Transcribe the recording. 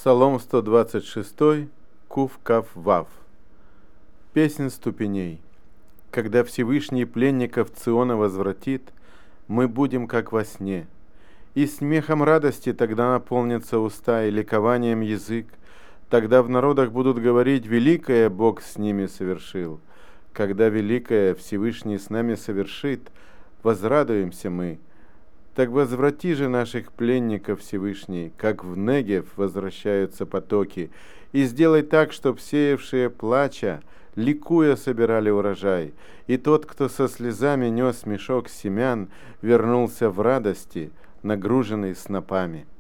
Псалом 126, Кув Кав Вав. Песнь ступеней. Когда Всевышний пленников Циона возвратит, мы будем как во сне. И смехом радости тогда наполнятся уста, и ликованием язык. Тогда в народах будут говорить: «Великое Бог с ними совершил». Когда великое Всевышний с нами совершит, возрадуемся мы. Так возврати же наших пленников, Всевышний, как в Негев возвращаются потоки, и сделай так, чтоб сеявшие плача, ликуя собирали урожай, и тот, кто со слезами нес мешок семян, вернулся в радости, нагруженный снопами.